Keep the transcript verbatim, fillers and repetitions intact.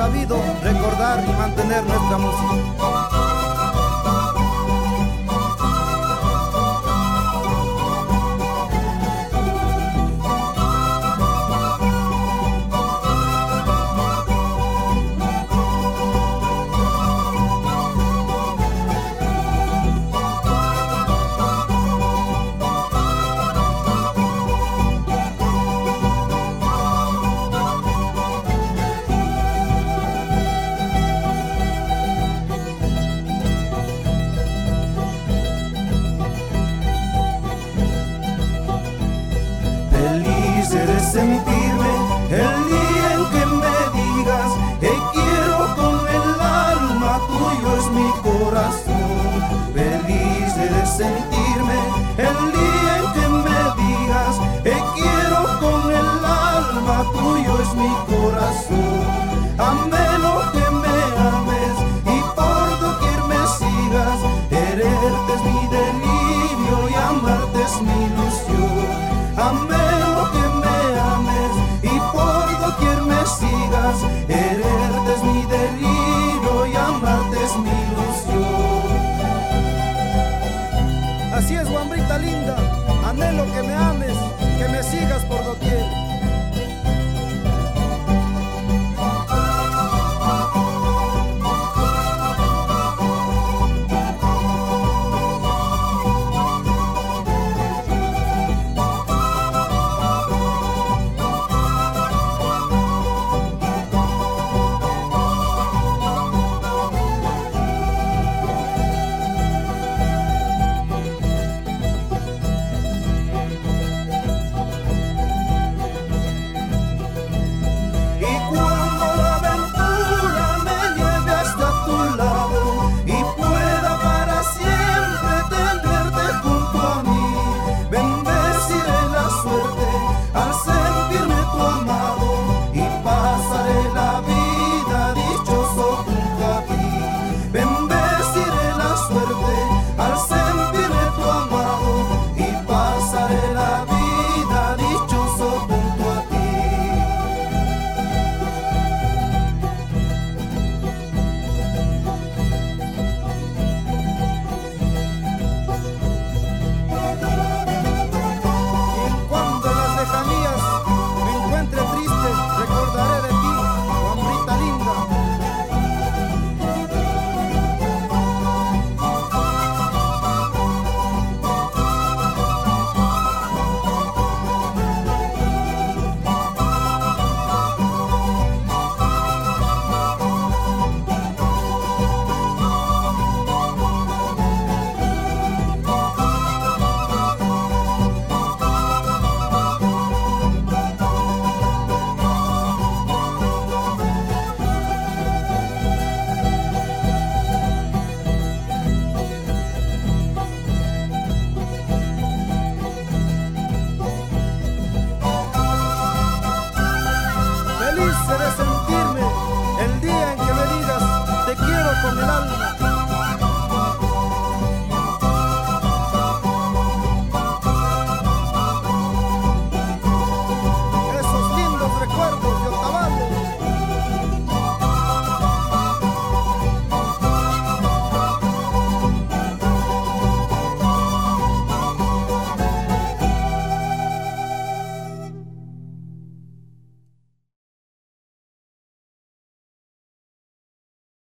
sabido recordar y mantener nuestra música. De sentirme el día en que me digas te quiero con el alma, tuyo es mi corazón. Feliz de sentirme el día en que me digas te quiero con el alma, tuyo es mi corazón. A menos que me ames y por doquier me sigas, quererte es mi delirio y amarte es mi ilusión. Amén.